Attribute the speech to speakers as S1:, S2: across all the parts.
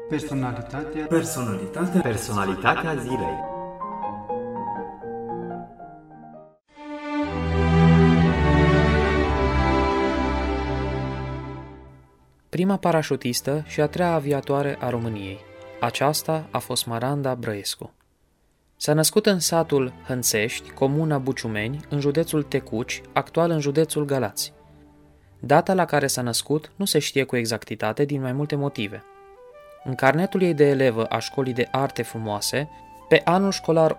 S1: Personalitatea zilei. Prima parașutistă și a treia aviatoare a României. Aceasta a fost Smaranda Brăescu. S-a născut în satul Hânțești, comuna Buciumeni, în județul Tecuci, actual în județul Galați. Data la care s-a născut nu se știe cu exactitate din mai multe motive. În carnetul ei de elevă a Școlii de Arte Frumoase, pe anul școlar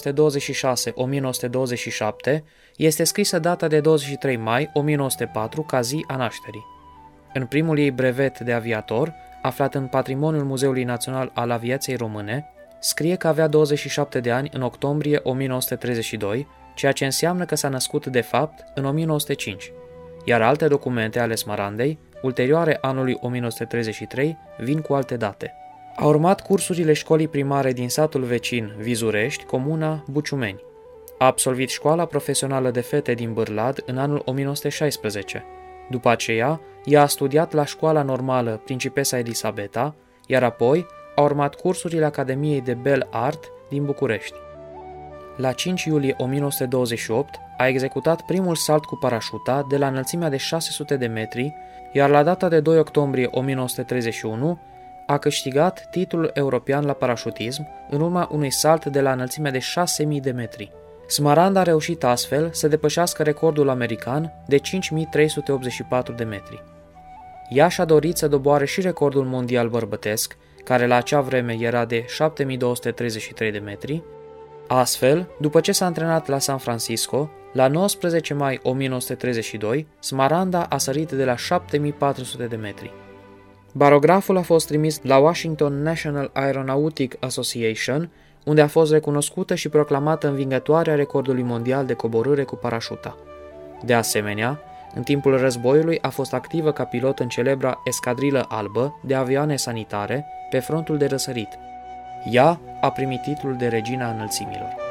S1: 1926-1927, este scrisă data de 23 mai 1904 ca zi a nașterii. În primul ei brevet de aviator, aflat în patrimoniul Muzeului Național al Aviației Române, scrie că avea 27 de ani în octombrie 1932, ceea ce înseamnă că s-a născut de fapt în 1905, iar alte documente ale Smarandei, ulterioare anului 1933, vin cu alte date. A urmat cursurile școlii primare din satul vecin Vizurești, comuna Buciumeni. A absolvit școala profesională de fete din Bârlad în anul 1916. După aceea, ea a studiat la școala normală Principesa Elisabeta, iar apoi a urmat cursurile Academiei de Bel Art din București. La 5 iulie 1928 a executat primul salt cu parașuta de la înălțimea de 600 de metri, iar la data de 2 octombrie 1931 a câștigat titlul european la parașutism în urma unui salt de la înălțimea de 6000 de metri. Smaranda a reușit astfel să depășească recordul american de 5384 de metri. Ea și-a dorit să doboare și recordul mondial bărbătesc, care la acea vreme era de 7233 de metri. Astfel, după ce s-a antrenat la San Francisco, la 19 mai 1932, Smaranda a sărit de la 7400 de metri. Barograful a fost trimis la Washington National Aeronautic Association, unde a fost recunoscută și proclamată învingătoarea recordului mondial de coborâre cu parașuta. De asemenea, în timpul războiului a fost activă ca pilot în celebra Escadrilă Albă de avioane sanitare pe frontul de răsărit. Ea a primit titlul de Regina Înălțimilor.